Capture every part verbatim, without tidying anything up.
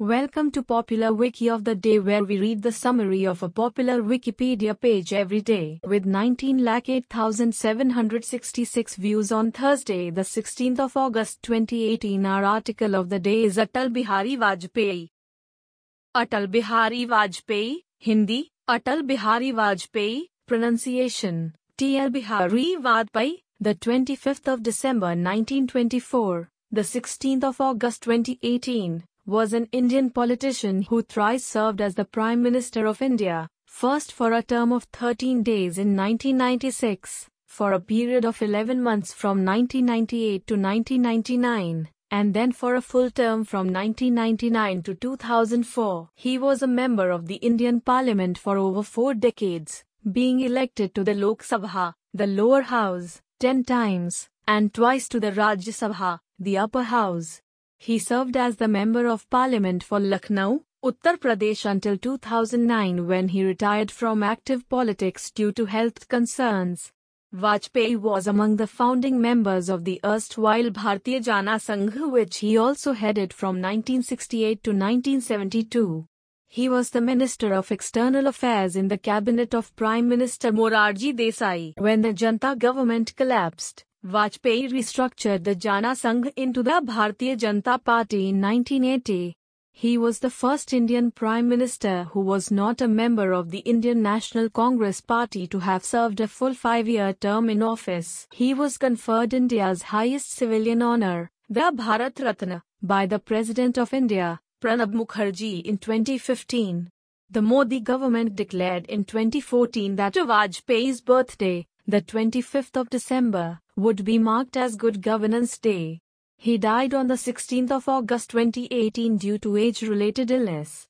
Welcome to Popular Wiki of the Day, where we read the summary of a popular Wikipedia page every day. With nineteen lakh eight thousand seven hundred sixty-six views on Thursday, the sixteenth of August twenty eighteen, our article of the day is Atal Bihari Vajpayee. Atal Bihari Vajpayee, Hindi, Atal Bihari Vajpayee, pronunciation, T L Bihari Vajpayee, the twenty-fifth of December nineteen twenty-four, the sixteenth of August twenty eighteen, was an Indian politician who thrice served as the Prime Minister of India, first for a term of thirteen days in nineteen ninety-six, for a period of eleven months from nineteen ninety-eight to nineteen ninety-nine, and then for a full term from nineteen ninety-nine to two thousand four. He was a member of the Indian Parliament for over four decades, being elected to the Lok Sabha, the lower house, ten times, and twice to the Rajya Sabha, the upper house. He served as the Member of Parliament for Lucknow, Uttar Pradesh until two thousand nine, when he retired from active politics due to health concerns. Vajpayee was among the founding members of the erstwhile Bharatiya Jana Sangh, which he also headed from nineteen sixty-eight to nineteen seventy-two. He was the Minister of External Affairs in the cabinet of Prime Minister Morarji Desai. When the Janata government collapsed, Vajpayee restructured the Jana Sangh into the Bharatiya Janata Party in nineteen eighty. He was the first Indian Prime Minister who was not a member of the Indian National Congress Party to have served a full five-year term in office. He was conferred India's highest civilian honour, the Bharat Ratna, by the President of India, Pranab Mukherjee, in twenty fifteen. The Modi government declared in twenty fourteen that Vajpayee's birthday, the twenty-fifth of December, would be marked as Good Governance Day. He died on the sixteenth of August twenty eighteen due to age-related illness.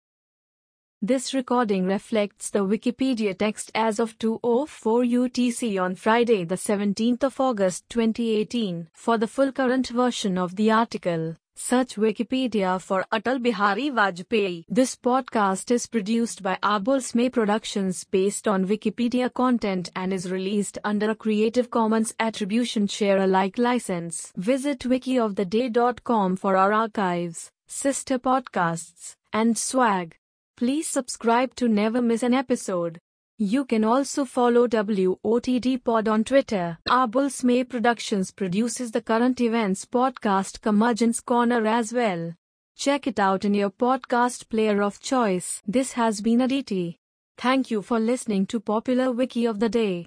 This recording reflects the Wikipedia text as of two oh four U T C on Friday, the seventeenth of August twenty eighteen. For the full current version of the article, search Wikipedia for Atal Bihari Vajpayee. This podcast is produced by Abulsme Productions based on Wikipedia content and is released under a Creative Commons Attribution Share Alike license. Visit wiki of the day dot com for our archives, sister podcasts, and swag. Please subscribe to never miss an episode. You can also follow W O T D Pod on Twitter. Abulsme Productions produces the Current Events podcast Curmudgeon's Corner as well. Check it out in your podcast player of choice. This has been Aditi. Thank you for listening to Popular Wiki of the Day.